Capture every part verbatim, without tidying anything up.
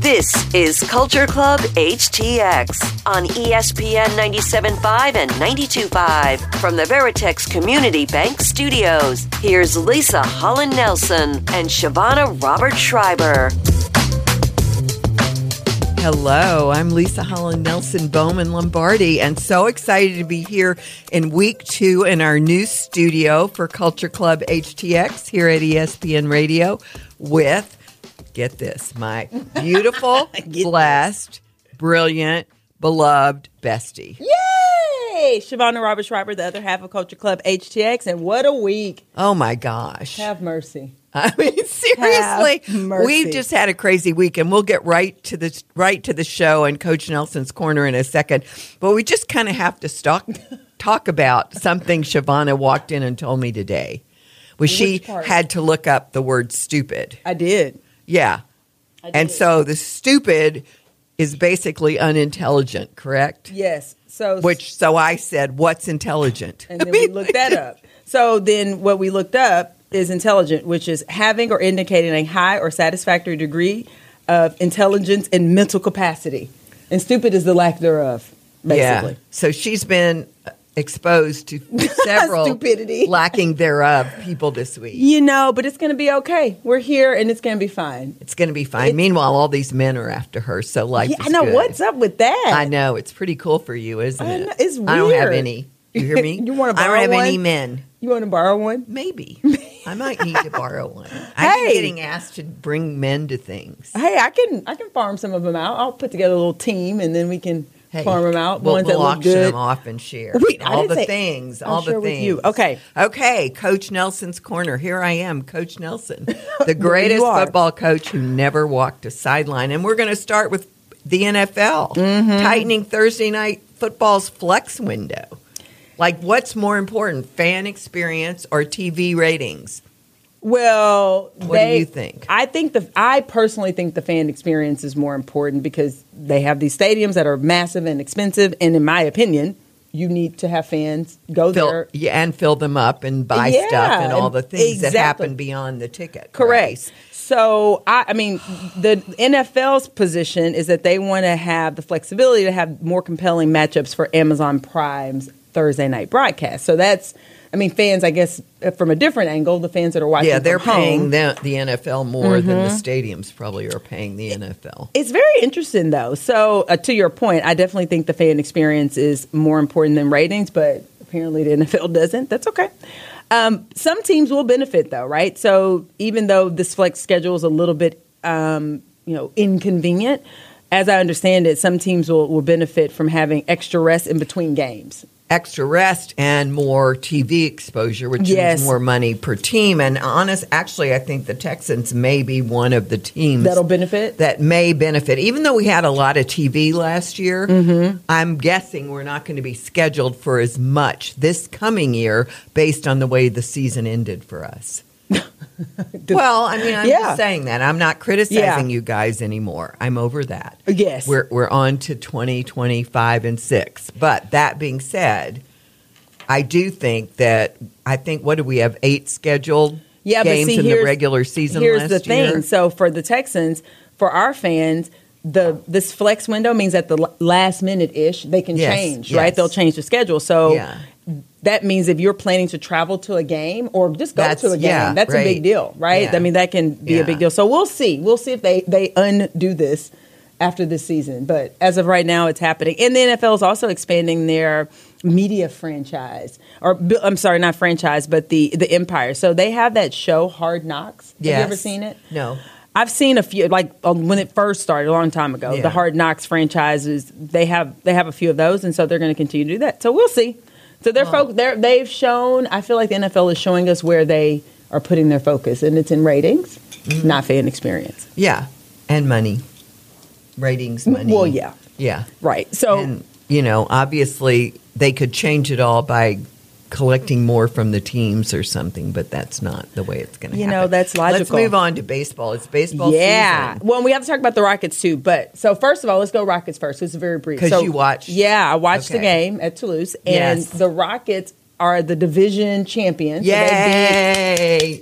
This is Culture Club H T X on E S P N ninety-seven point five and ninety-two point five from the Veritex Community Bank Studios. Here's Lisa Holland-Nelson and Shavonna Robert Schreiber. Hello, I'm Lisa Holland-Nelson, Bowman Lombardi, and so excited to be here in week two in our new studio for Culture Club H T X here at E S P N Radio with, get this, my beautiful, blessed, brilliant, beloved bestie. Yay! Shavonna Robert Schreiber, the other half of Culture Club H T X, and what a week. Oh, my gosh. Have mercy. I mean, seriously, Have mercy. We've just had a crazy week, and we'll get right to the right to the show and Coach Nelson's Corner in a second. But we just kind of have to talk talk about something Shavonna walked in and told me today. Was she had to look up the word stupid. I did. Yeah. I did. And so the stupid is basically unintelligent, correct? Yes. So Which so I said, what's intelligent? And then we looked that up. So then what we looked up is intelligent, which is having or indicating a high or satisfactory degree of intelligence and mental capacity. And stupid is the lack thereof, basically. Yeah. So she's been exposed to several stupidity, lacking thereof people this week. You know, but it's going to be okay. We're here, and it's going to be fine. It's going to be fine. It's, Meanwhile, all these men are after her, so life yeah, is I know. good. What's up with that? I know. It's pretty cool for you, isn't I it? know, it's weird. I don't have any. You hear me? You want to I borrow don't have one? any men. You want to borrow one? Maybe. I might need to borrow one. I've been Hey. getting asked to bring men to things. Hey, I can I can farm some of them out. I'll put together a little team, and then we can Hey, farm them out. We'll, ones we'll that look auction good. them off and share. Wait, I all didn't the say- things. I'll all share the with things. you. Okay. Okay. Coach Nelson's Corner. Here I am, Coach Nelson, the you greatest are. football coach who never walked a sideline. And we're going to start with the N F L, Mm-hmm. tightening Thursday night football's flex window. Like, what's more important, fan experience or T V ratings? Well, What they, do you think? I think the I personally think the fan experience is more important because they have these stadiums that are massive and expensive, and in my opinion, you need to have fans go Fill, there. yeah, and fill them up and buy Yeah, stuff and all the things that exactly. happen beyond the ticket Correct. price. So, I, I mean, the N F L's position is that they want to have the flexibility to have more compelling matchups for Amazon Prime's Thursday night broadcast. So that's, I mean, fans, I guess, from a different angle, the fans that are watching Yeah, they're from paying home, the, the N F L more than the stadiums probably are paying the N F L. It's very interesting, though. So, uh, to your point, I definitely think the fan experience is more important than ratings, but apparently the N F L doesn't. That's okay. Um, some teams will benefit, though, right? So, even though this flex schedule is a little bit, um, you know, inconvenient, as I understand it, some teams will, will benefit from having extra rest in between games. Extra rest and more T V exposure, which Yes. means more money per team. And honest, actually, I think the Texans may be one of the teams That'll benefit? that may benefit. Even though we had a lot of T V last year, Mm-hmm. I'm guessing we're not going to be scheduled for as much this coming year based on the way the season ended for us. Well, I mean, I'm Yeah. just saying that. I'm not criticizing Yeah. you guys anymore. I'm over that. Yes. We're we're on to twenty, twenty-five, and six. But that being said, I do think that I think what do we have eight scheduled Yeah, games but see, in the here's, regular season Here's last the thing. year? So for the Texans, for our fans, the this flex window means at the l- last minute ish they can Yes, change, yes. right? They'll change the schedule. So Yeah. that means if you're planning to travel to a game or just go That's- to a game, yeah, that's a right. big deal, right? Yeah. I mean, that can be Yeah. a big deal. So we'll see. We'll see if they they undo this after this season. But as of right now, it's happening. And the N F L is also expanding their media franchise, or I'm sorry, not franchise, but the the empire. So they have that show Hard Knocks. Have Yes. you ever seen it? No. I've seen a few, like um, when it first started a long time ago. Yeah. The Hard Knocks franchises, they have they have a few of those, and so they're going to continue to do that. So we'll see. So they're folk, they're, they've shown. I feel like the N F L is showing us where they are putting their focus, and it's in ratings, Mm-hmm. not fan experience. Yeah. And money. Ratings, money. Well, yeah, Yeah. right. So And, you know, obviously they could change it all by collecting more from the teams or something, but that's not the way it's going to You happen. know, that's Let's logical. move on to baseball. It's baseball yeah. season. Well, we have to talk about the Rockets too. But so first of all, let's go Rockets first. It's very brief. 'Cause So, you watched? Yeah, I watched the Okay. game at Toulouse, and Yes. the Rockets are the division champions. So they beat- Yay!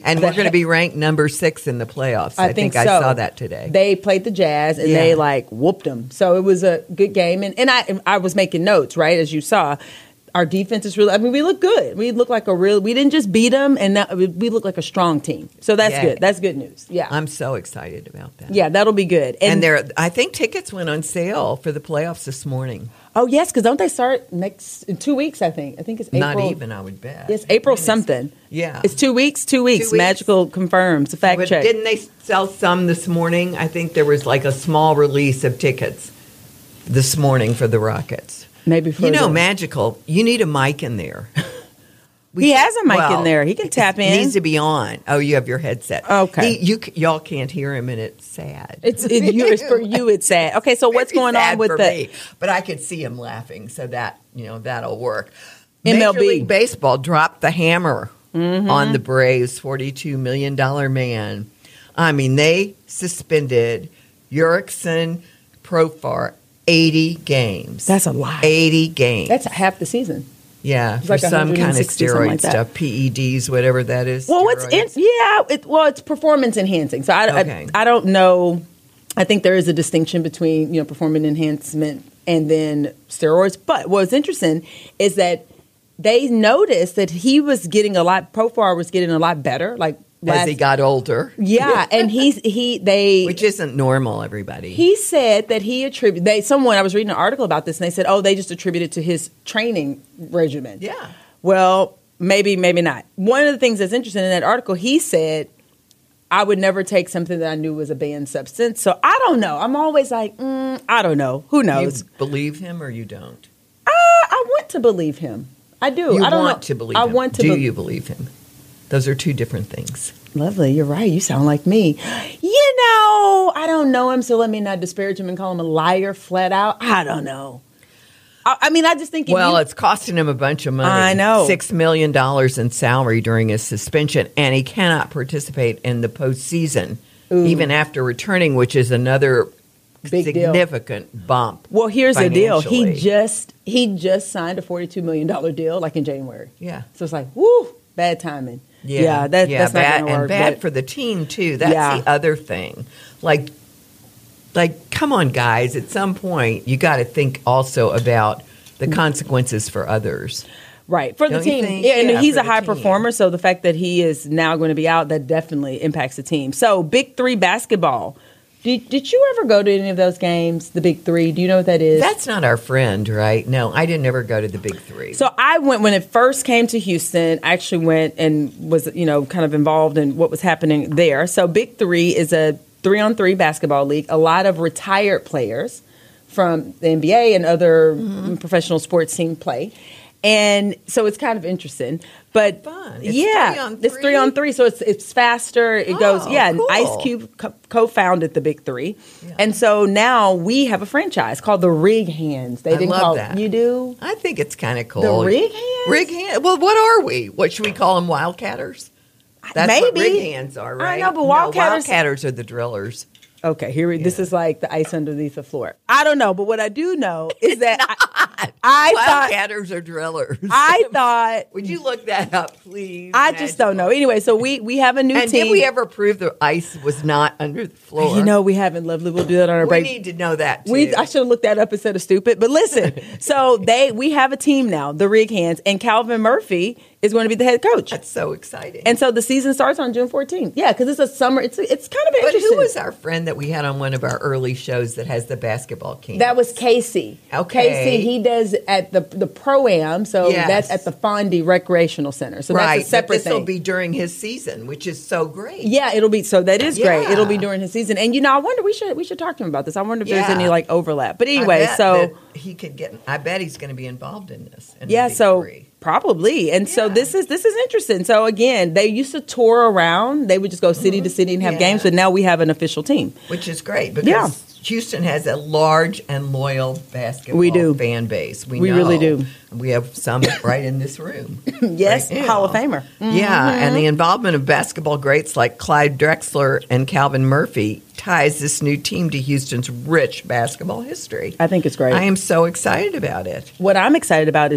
And we're going to be ranked number six in the playoffs. I, I think, think I so. saw that today. They played the Jazz and Yeah. they like whooped them. So it was a good game. And, and I I was making notes, right, as you saw. Our defense is really, I mean, we look good. We look like a real, we didn't just beat them, and that, we look like a strong team. So that's Yeah. good. That's good news. Yeah. I'm so excited about that. yeah, that'll be good. And, there, I think tickets went on sale for the playoffs this morning. Oh, yes, because don't they start next, in two weeks, I think. I think it's April. Not even, I would bet. Yes, April When is- something. Yeah. It's two weeks, two weeks. Two weeks. Magical confirms. Fact But check. didn't they sell some this morning? I think there was like a small release of tickets this morning for the Rockets. Maybe for You know, the- Magical, you need a mic in there. We He can't- has a mic well, in there. He can it tap in. needs to be on. Oh, you have your headset. Okay. He, you c- y'all can't hear him, and it's sad. It's, it, you, it's for you. It's sad. Okay, so what's Very going sad on with for the me, but I could see him laughing, so that you know that'll work. M L B. Major League Baseball dropped the hammer Mm-hmm. on the Braves' forty-two million dollar man. I mean, they suspended Jurickson Profar eighty games. That's a lot. eighty games. That's half the season. yeah, it's for like some kind of one hundred sixty, something steroid like that. stuff, P E Ds, whatever that is. Well, what's in, steroids. yeah, it, well, it's performance enhancing. So I, Okay. I, I don't know. I think there is a distinction between you know performance enhancement and then steroids. But what's interesting is that they noticed that he was getting a lot. Profar was getting a lot better. Like As last, he got older. yeah, and he's he they Which isn't normal, everybody. He said that he attributed. They someone I was reading an article about this, and they said, "Oh, they just attributed to his training regimen." Yeah. Well, maybe, maybe not. One of the things that's interesting in that article, he said, "I would never take something that I knew was a banned substance." So I don't know. I'm always like, mm, I don't know. Who you knows? believe him or you don't? Uh, I want to believe him. I do. You I don't want know. to believe I him. want to. Do be- you believe him? Those are two different things. Lovely, you're right. You sound like me. You know, I don't know him, so let me not disparage him and call him a liar flat out. I don't know. I, I mean, I just think. if Well, you, it's costing him a bunch of money. I know. Six million dollars in salary during his suspension, and he cannot participate in the postseason, even after returning, which is another Big deal. significant bump. Well, here's the deal. He financially. just he just signed a forty-two million dollars deal, like in January. Yeah. So it's like, woo, bad timing. Yeah, Yeah, that, yeah, that's bad, not going to work. and bad but- for the team too. That's Yeah. the other thing. Like, like, come on, guys! At some point, you got to think also about the consequences for others. Right, for the Don't you team. think? Yeah, and Yeah, he's for a the high team. performer, so the fact that he is now going to be out, that definitely impacts the team. So, Big Three basketball. Did, did you ever go to any of those games, the Big Three? Do you know what that is? That's not our friend, right? No, I didn't ever go to the Big Three. So I went when it first came to Houston. I actually went and was, you know, kind of involved in what was happening there. So Big Three is a three-on-three basketball league. A lot of retired players from the N B A and other Mm-hmm. professional sports team play. And so it's kind of interesting. But Fun. It's yeah, three on it's three? three on three. So it's it's faster. It Oh, goes, yeah. And cool. Ice Cube co- co-founded the Big Three. Yeah. And so now we have a franchise called the Rig Hands. They I didn't love call that. You do? I think it's kind of cool. The Rig Hands? Rig hand. Well, what are we? What should we call them? Wildcatters? That's what Maybe. rig hands are, I right? know, but No, Wildcatters- Wildcatters are the drillers. Okay, here we, this is like the ice underneath the floor. I don't know, but what I do know is that I, I thought Wildcatters are drillers. I thought Would you look that up, please? I just don't know. Anyway, so we we have a new And team. did we ever prove the ice was not under the floor? You know, we haven't. Lovely, we'll do that on our we break. need to know that too. We I should have looked that up instead of stupid. But listen, so they we have a team now, the Rig Hands, and Calvin Murphy is going to be the head coach. That's so exciting. And so the season starts on June fourteenth. Yeah, because it's a summer. It's it's kind of but interesting. who was our friend that we had on one of our early shows that has the basketball camp? That was Casey. Okay. Casey, he does at the the pro am, so Yes. that's at the Fondy Recreational Center. So right. that's a separate This will thing. be during his season, which is so great. Yeah, it'll be so that is great. Yeah. It'll be during his season. And you know, I wonder we should we should talk to him about this. I wonder if there's Yeah. any like overlap. But I anyway, bet so that he could get. I bet he's going to be involved in this. in the yeah, Big so Three. probably. And so Yeah. this is this is interesting. So again, they used to tour around. They would just go city to city and have Yeah. games, but now we have an official team. Which is great because Yeah. Houston has a large and loyal basketball We do. fan base. We, We know. really do. We have some right in this room. Yes, right now. Hall of Famer. Mm-hmm. Yeah, and the involvement of basketball greats like Clyde Drexler and Calvin Murphy ties this new team to Houston's rich basketball history. I think it's great. I am so excited about it. What I'm excited about is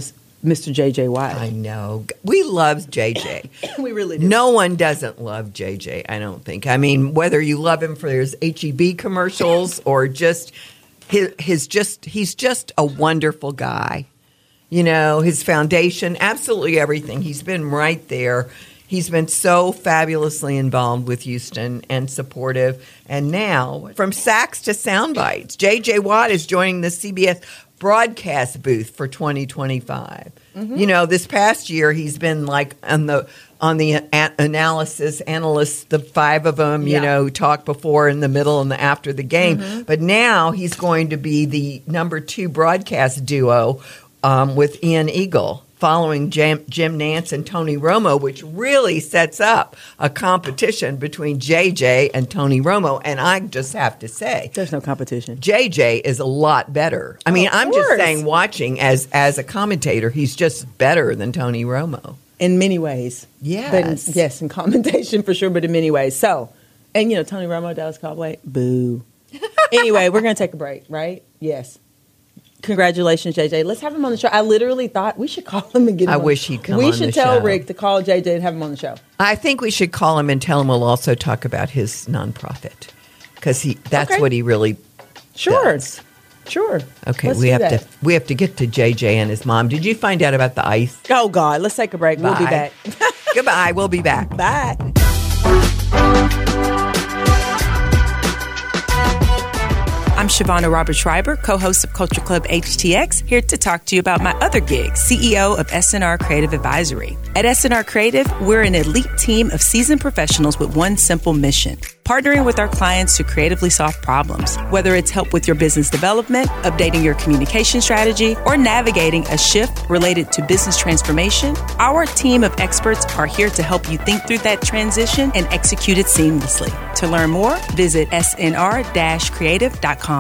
Mister J J Watt. I know. We love J J. We really do. No one doesn't love J J, I don't think. I mean, whether you love him for his H E B commercials or just his, his just he's just a wonderful guy. You know, his foundation, absolutely everything. He's been right there. He's been so fabulously involved with Houston and supportive. And now, from sax to sound bites, J J Watt is joining the C B S broadcast booth for twenty twenty-five. Mm-hmm. You know, this past year he's been like on the on the a- analysis analysts, the five of them, you yeah. know, talk before, in the middle, and the after the game. Mm-hmm. But now he's going to be the number two broadcast duo um, with Ian Eagle, following Jim, Jim Nance and Tony Romo, which really sets up a competition between J J and Tony Romo. And I just have to say, there's no competition. J J is a lot better. I mean, I'm just saying, watching as as a commentator, he's just better than Tony Romo. In many ways. Yes. But, yes, in commentation for sure, but in many ways. So, and you know, Tony Romo, Dallas Cowboy, boo. Anyway, we're going to take a break, right? Yes. Congratulations, J J. Let's have him on the show. I literally thought we should call him and get him I on. wish he'd come we on the show. We should tell Rick to call J J and have him on the show. I think we should call him and tell him we'll also talk about his nonprofit, because he that's okay. what he really sure. does. Sure. Okay, let's we have that. to we have to get to J J and his mom. Did you find out about the ice? Oh, God. Let's take a break. Bye. We'll be back. Goodbye. We'll be back. Bye. I'm Shavonna Roberts-Schreiber, co-host of Culture Club H T X, here to talk to you about my other gig, C E O of S N R Creative Advisory. At S N R Creative, we're an elite team of seasoned professionals with one simple mission: partnering with our clients to creatively solve problems. Whether it's help with your business development, updating your communication strategy, or navigating a shift related to business transformation, our team of experts are here to help you think through that transition and execute it seamlessly. To learn more, visit S N R creative dot com.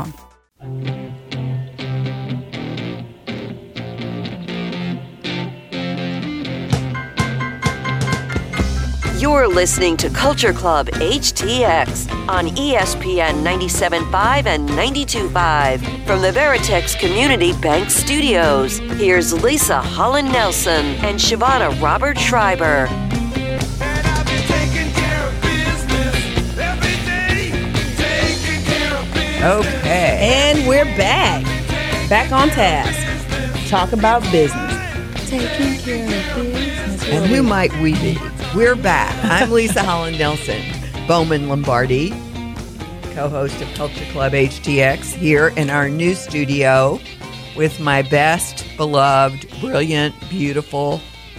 You're listening to Culture Club H T X on E S P N ninety-seven point five and ninety-two point five from the Veritex Community Bank Studios. Here's Lisa Holland Nelson and Shavonna Roberts-Schreiber. Okay. And we're back. Back on task. Talk about business. Taking care of business. And who might we be? We're back. I'm Lisa Holland Nelson, Bowman Lombardi, co-host of Culture Club H T X, here in our new studio with my best, beloved, brilliant, beautiful,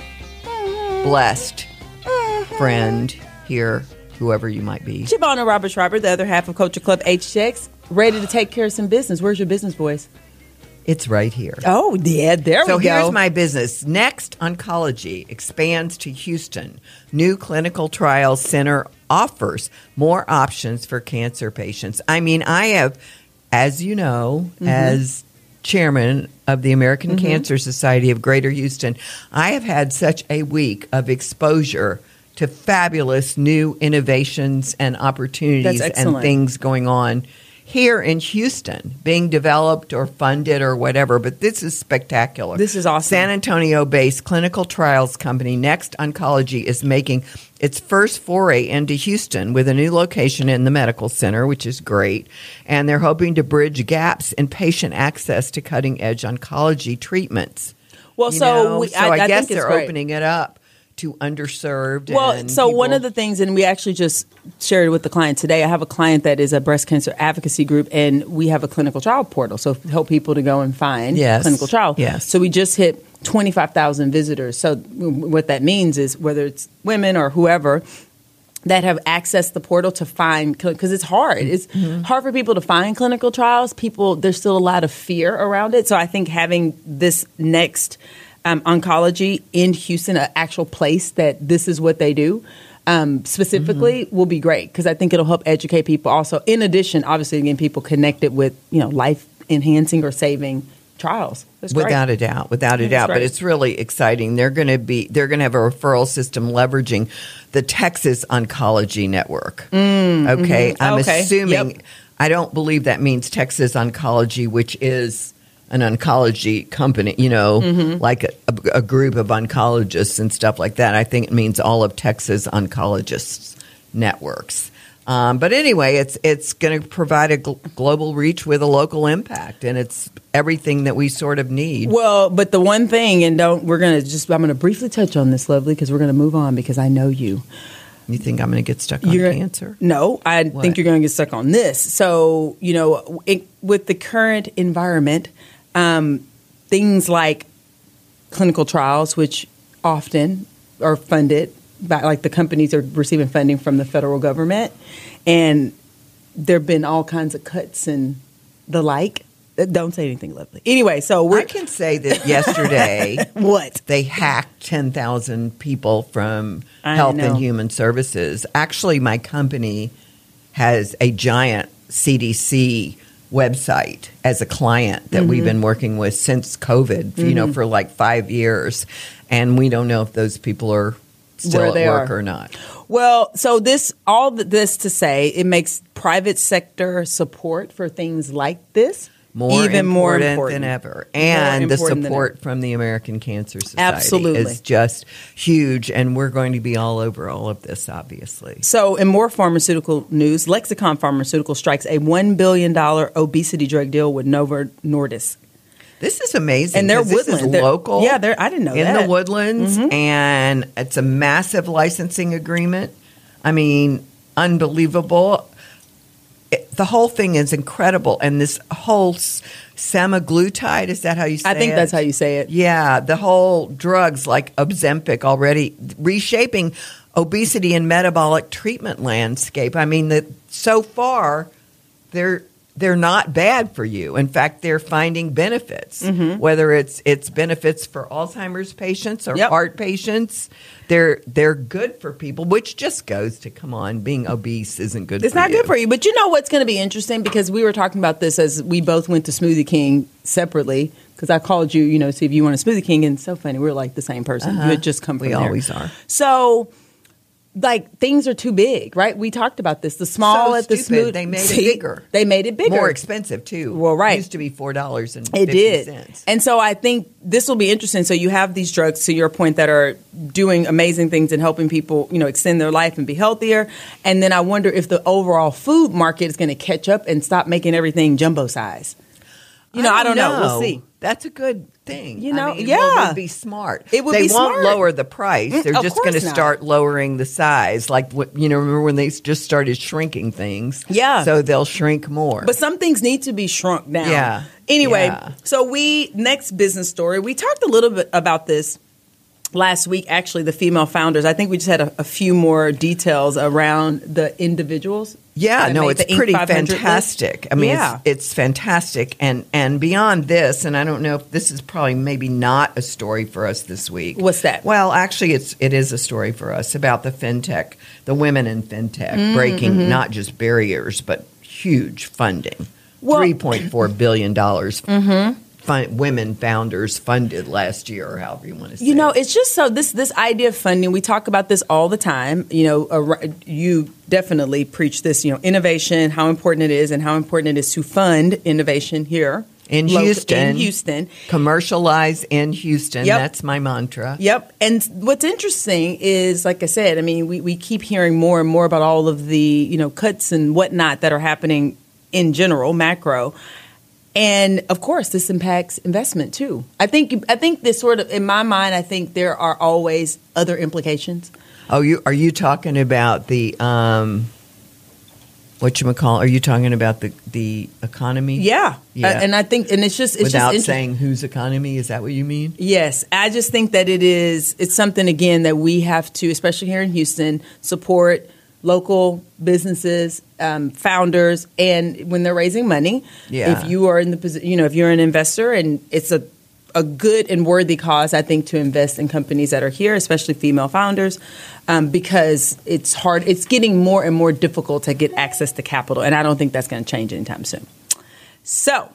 blessed friend here, whoever you might be. Shavonna Roberts-Schreiber, the other half of Culture Club H T X, ready to take care of some business. Where's your business voice? It's right here. Oh, yeah, there so we go. So here's my business. Next Oncology expands to Houston. New clinical trials center offers more options for cancer patients. I mean, I have, as you know, mm-hmm. as chairman of the American mm-hmm. Cancer Society of Greater Houston, I have had such a week of exposure to fabulous new innovations and opportunities and things going on here in Houston, being developed or funded or whatever. But this is spectacular. This is awesome. San Antonio-based clinical trials company Next Oncology is making its first foray into Houston with a new location in the medical center, which is great. And they're hoping to bridge gaps in patient access to cutting-edge oncology treatments. Well, you so, know? we, so I, I, I guess think they're it's opening it up to underserved. Well, and so people. One of the things, and we actually just shared it with the client today, I have a client that is a breast cancer advocacy group, and we have a clinical trial portal, so help people to go and find yes. clinical trial. Yes. So we just hit twenty-five thousand visitors. So what that means is whether it's women or whoever that have accessed the portal to find, because it's hard. It's mm-hmm. hard for people to find clinical trials. People, there's still a lot of fear around it. So I think having this next Um, oncology in Houston, an actual place that this is what they do, um, specifically mm-hmm. will be great, because I think it'll help educate people also. In addition, obviously, getting people connected with, you know, life enhancing or saving trials. That's without great. a doubt, without a doubt. But it's really exciting. They're going to be they're going to have a referral system leveraging the Texas Oncology Network. Mm, okay, mm-hmm. I'm okay. assuming. Yep. I don't believe that means Texas Oncology, which is an oncology company, you know, mm-hmm. like a, a group of oncologists and stuff like that. I think it means all of Texas oncologists networks. Um, but anyway, it's it's going to provide a gl- global reach with a local impact, and it's everything that we sort of need. Well, but the one thing, and don't we're going to just I'm going to briefly touch on this, Lovely, because we're going to move on because I know you. You think I'm going to get stuck on you're, cancer? No, I what? think you're going to get stuck on this. So, you know, it, with the current environment, um, things like clinical trials, which often are funded by, like the companies are receiving funding from the federal government, and there have been all kinds of cuts and the like. Don't say anything, Lovely. Anyway, so we're... I can say that yesterday... What? They hacked ten thousand people from I Health know. and Human Services. Actually, my company has a giant C D C website as a client that mm-hmm. we've been working with since COVID, mm-hmm. you know, for like five years. And we don't know if those people are still Where at they work are. or not. Well, so this, all this to say, it makes private sector support for things like this More even important more important than ever. And the important than support ever. from the American Cancer Society Absolutely. is just huge. And we're going to be all over all of this, obviously. So in more pharmaceutical news, Lexicon Pharmaceutical strikes a one billion dollars obesity drug deal with Novo Nordisk. This is amazing. And they're 'cause this Woodland. is They're- local. yeah, they're- I didn't know in that. the Woodlands, Mhm. and it's a massive licensing agreement. I mean, unbelievable. It, the whole thing is incredible, and this whole s- semaglutide, is that how you say it? I think that's how you say it. Yeah, the whole drugs like Ozempic already reshaping obesity and metabolic treatment landscape. I mean, that so far they're they're not bad for you. In fact, they're finding benefits, Mm-hmm. whether it's it's benefits for Alzheimer's patients or Yep. heart patients. They're they're good for people, which just goes to, come on, being obese isn't good It's for not you. good for you. But you know what's going to be interesting? Because we were talking about this as we both went to Smoothie King separately. Because I called you, you know, see if you want a Smoothie King. And it's so funny. We were like the same person. Uh-huh. You had just come from We there. always are. So, like, things are too big, right? We talked about this. The small So at the stupid. smooth. They made it See? bigger. They made it bigger. More expensive, too. Well, right. It used to be four dollars and It fifty did. cents. And so I think this will be interesting. So you have these drugs, to your point, that are doing amazing things and helping people, you know, extend their life and be healthier. And then I wonder if the overall food market is going to catch up and stop making everything jumbo size. You know, I don't, know. We'll see. That's a good thing. You know, I mean, yeah. well, it would be smart. It would they be won't smart. lower the price. Mm, They're of just going to course not. start lowering the size. Like, what- you know, remember when they just started shrinking things? Yeah. So they'll shrink more. But some things need to be shrunk down. Yeah. Anyway, Yeah. so we, next business story, we talked a little bit about this last week, actually, the female founders. I think we just had a, a few more details around the individuals. Yeah, that no, made it's the Inc pretty five hundred list. fantastic. I mean, Yeah. it's, it's fantastic. And, and beyond this, and I don't know if this is probably maybe not a story for us this week. What's that? Well, actually, it's, it is a story for us about the fintech, the women in fintech, Mm, breaking mm-hmm. not just barriers, but huge funding. Well- three point four billion dollars Mm-hmm. fun, women founders funded last year, or however you want to say You know, it. it's just so this this idea of funding. We talk about this all the time. You know, ar- you definitely preach this. You know, innovation, how important it is, and how important it is to fund innovation here In local- Houston. In Houston, Commercialize in Houston. Yep. That's my mantra. Yep. And what's interesting is, like I said, I mean, we, we keep hearing more and more about all of the, you know, cuts and whatnot that are happening in general, macro. And of course, this impacts investment too. I think I think this sort of, in my mind, I think there are always other implications. Oh, you are you talking about the um, whatchamacallit? Are you talking about the the economy? Yeah. Yeah. Uh, and I think, and it's just, it's Without just inter- saying whose economy, is that what you mean? Yes, I just think that it is. It's something again that we have to, especially here in Houston, support local businesses, um, founders, and when they're raising money. Yeah. If you are in the position, you know, if you're an investor, and it's a a good and worthy cause, I think, to invest in companies that are here, especially female founders, um, because it's hard. It's getting more and more difficult to get access to capital, and I don't think that's going to change anytime soon. So.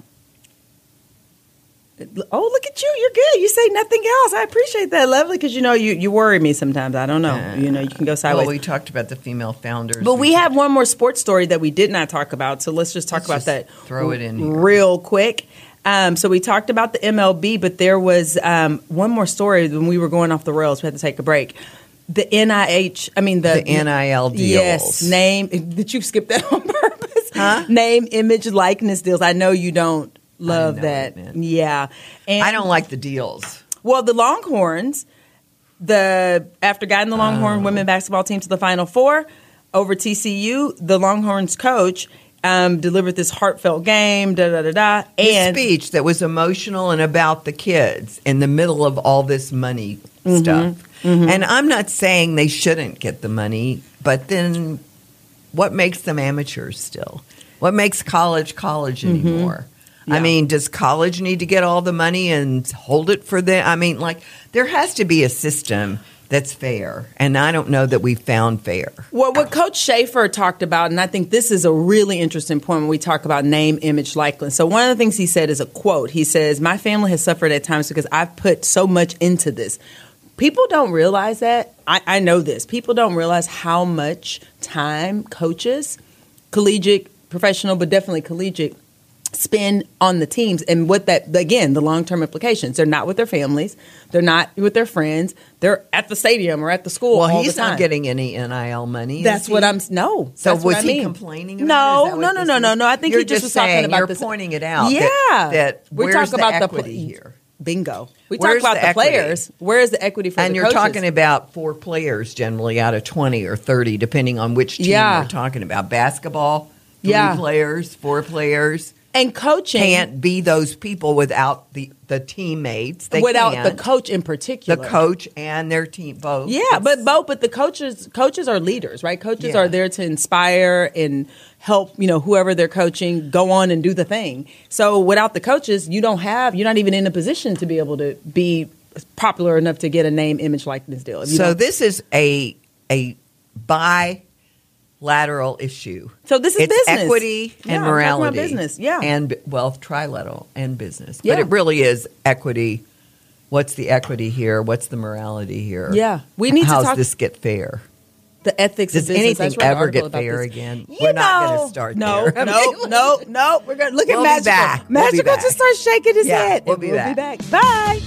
Oh, look at you. You're good. You say nothing else. I appreciate that, Lovely, because, you know, you, you worry me sometimes. I don't know. Uh, you know, you can go sideways. Well, we talked about the female founders. But we have one more sports story that we did not talk about, so let's just talk Let's about just that throw it in here. real quick. Um, so we talked about the M L B, but there was um, one more story when we were going off the rails. We had to take a break. The N I H, I mean the, the N I L deals. Yes, name. Did you skip that on purpose? Huh? Name, image, likeness deals. I know you don't love know that. it, Yeah, and I don't like the deals. Well, the Longhorns, the after guiding the Longhorn Oh. women basketball team to the Final Four over T C U, the Longhorns coach um, delivered this heartfelt game. Da da da da. His And speech that was emotional and about the kids in the middle of all this money Mm-hmm. stuff. And I'm not saying they shouldn't get the money, but then what makes them amateurs still? What makes college college anymore? I Yeah. mean, does college need to get all the money and hold it for them? I mean, like, there has to be a system that's fair, and I don't know that we found fair. Well, what Coach Schaefer talked about, and I think this is a really interesting point when we talk about name, image, likeness. So one of the things he said is a quote. He says, "My family has suffered at times because I've put so much into this." People don't realize that. I, I know this. People don't realize how much time coaches, collegiate, professional, but definitely collegiate, spend on the teams and what that, again, the long-term implications. They're not with their families. They're not with their friends. They're at the stadium or at the school Well, all he's the time. not getting any N I L money. That's is what he? I'm. No. So that's was what I he mean. complaining about No, it? Is that no, what no, this no, no, is? no. I think You're he just was saying, talking about you're this. pointing it out. Yeah, that, that we where's talk about the the equity pl- here. Bingo. We Where's talk about the the, equity? players. Where is the equity for And the you're coaches? talking about four players generally out of twenty or thirty, depending on which team Yeah. we're talking about. Basketball, three Yeah. players, four players. and coaching Can't be those people without the, the teammates. They without can't. the coach in The particular. coach and their team both. Yeah, It's- but both. But the coaches, coaches are leaders, right? Coaches Yeah. are there to inspire and help. You know, whoever they're coaching, go on and do the thing. So without the coaches, you don't have. You're not even in a position to be able to be popular enough to get a name, image, likeness deal. If you So don't- this is a a bilateral issue. So this is it's business. equity Yeah, and I'm talking about morality. business, yeah. And wealth trilateral and business. Yeah. But it really is equity. What's the equity here? What's the morality here? Yeah. We need to How's talk- this get fair? the ethics Does of business. anything I just wrote an ever article get about fair this. again? You We're not know- gonna start no, there. No, no, no. We're going to look We'll at be Magical. back. We'll be Magical back. just starts shaking his Yeah, head. we'll And be we'll back. be back. Bye.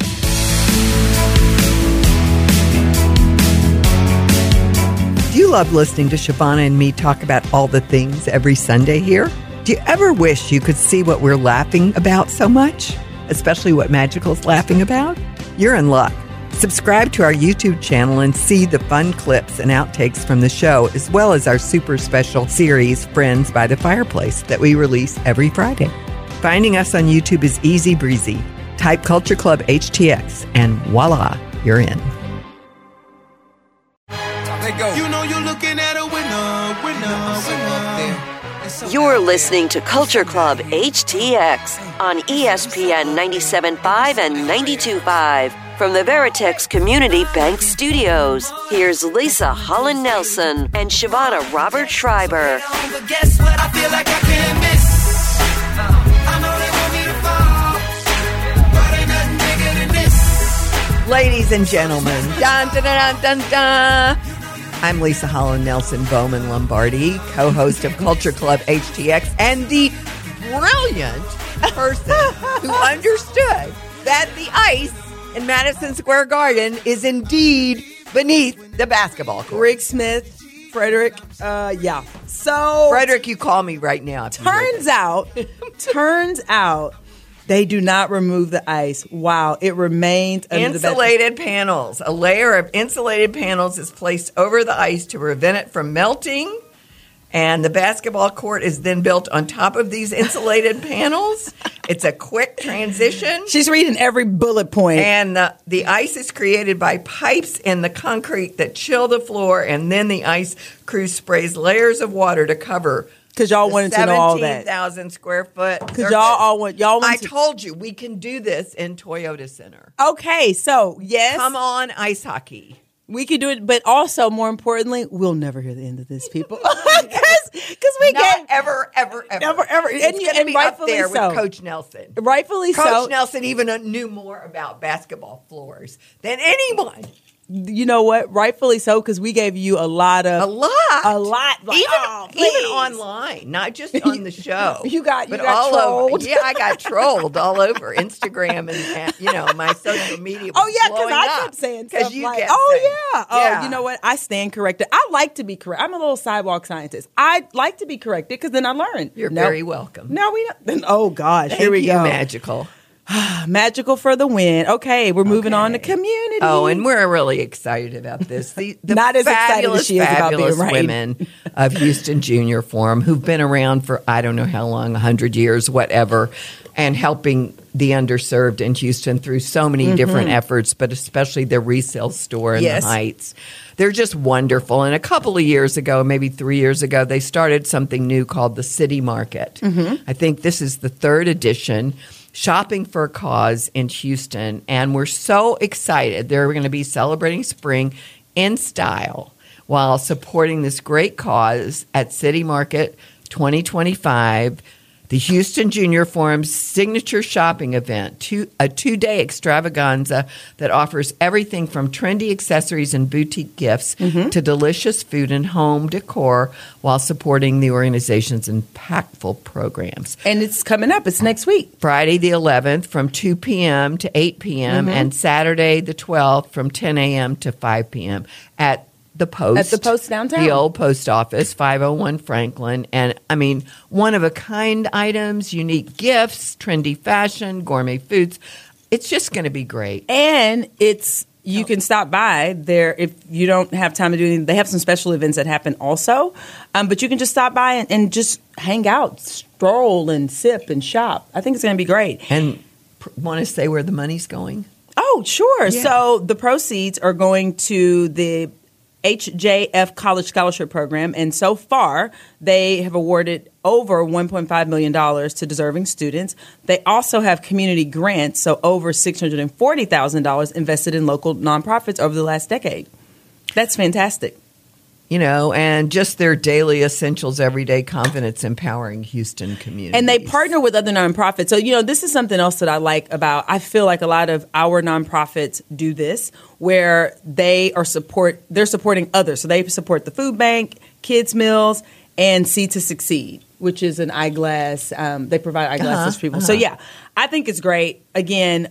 Do you love listening to Shavana and me talk about all the things every Sunday here? Do you ever wish you could see what we're laughing about so much? Especially what Magical's laughing about? You're in luck. Subscribe to our YouTube channel and see the fun clips and outtakes from the show, as well as our super special series, Friends by the Fireplace, that we release every Friday. Finding us on YouTube is easy breezy. Type Culture Club H T X and voila, you're in. You know you're looking at a winner, winner, winner. You're listening to Culture Club H T X on E S P N ninety-seven point five and ninety-two point five. From the Veritex Community Bank Studios, here's Lisa Holland Nelson and Shavana Robert Schreiber. But guess what? I feel like I can't miss. I know they want me to fall, but ain't nothing bigger than this. Ladies and gentlemen, dun, dun, dun, dun, dun, dun. I'm Lisa Holland Nelson Bowman Lombardi, co-host of Culture Club H T X, and the brilliant person who understood that the ice in Madison Square Garden is indeed beneath the basketball court. Rick Smith, Frederick. Uh, yeah. So Frederick, you call me right now. if you hear turns this. out, turns out, they do not remove the ice. Wow, it remains under the bed. Insulated panels. A layer of insulated panels is placed over the ice to prevent it from melting. And the basketball court is then built on top of these insulated panels. It's a quick transition. She's reading every bullet point. And the, the ice is created by pipes in the concrete that chill the floor. And then the ice crew sprays layers of water to cover. Because y'all the wanted to know all that. seventeen thousand square foot. Because y'all all want y'all want I to. told you, we can do this in Toyota Center. Okay, so yes, Come on, ice hockey. we could do it, but also more importantly, we'll never hear the end of this, people. Because we Not get ever, ever, ever. Never, ever. It's And- going to and be up rightfully there so. with Coach Nelson. rightfully Coach so. Nelson even knew more about basketball floors than anyone You know what? Rightfully so, because we gave you a lot of A lot. a lot. Like, even oh, even please. online, not just on the show. You got- you but got all trolled. over. Yeah, I got trolled all over Instagram and, and you know my social media. Was Oh yeah, because blowing I up. kept saying 'Cause stuff you like, kept "Oh saying- yeah, oh Yeah. you know what? I stand corrected. I like to be correct. I'm a little sidewalk scientist. I like to be corrected because then I learn. You're Nope. very welcome. No, we don't. Then, oh gosh, Thank here we you, go. Magical. Magical for the win. Okay, we're moving on to Okay. community. Oh, and we're really excited about this. The, the Not as excited as fabulous, she is about being fabulous right. women of Houston Junior Forum who've been around for I don't know how long, a hundred years, whatever, and helping the underserved in Houston through so many different efforts, but especially their resale store in Yes. the Heights. They're just wonderful. And a couple of years ago, maybe three years ago, they started something new called the City Market. I think this is the third edition. Shopping for a Cause in Houston, and we're so excited. They're going to be celebrating spring in style while supporting this great cause at City Market twenty twenty-five, the Houston Junior Forum's signature shopping event, two, a two-day extravaganza that offers everything from trendy accessories and boutique gifts to delicious food and home decor while supporting the organization's impactful programs. and it's coming up. It's next week. Friday the eleventh from two p.m. to eight p.m. and Saturday the twelfth from ten a.m. to five p.m. at the Post. At the Post downtown. The old post office, five oh one Franklin. And, I mean, one-of-a-kind items, unique gifts, trendy fashion, gourmet foods. It's just going to be great. And it's you can stop by there if you don't have time to do anything. They have some special events that happen also, um, but you can just stop by and, and just hang out, stroll and sip and shop. I think it's going to be great. And pr- want to say where the money's going? Oh, sure. Yeah. So the proceeds are going to the H J F College Scholarship Program, and so far they have awarded over one point five million dollars to deserving students. They also have community grants, so over six hundred forty thousand dollars invested in local nonprofits over the last decade. That's fantastic. You know, and just their daily essentials, everyday confidence, empowering Houston community. And they partner with other nonprofits. So, you know, this is something else that I like about, I feel like a lot of our nonprofits do this, where they are support, they're supporting others. So they support the food bank, kids meals, and Seed to Succeed, which is an eyeglass. Um, they provide eyeglasses Uh-huh, for people. So, yeah, I think it's great. Again,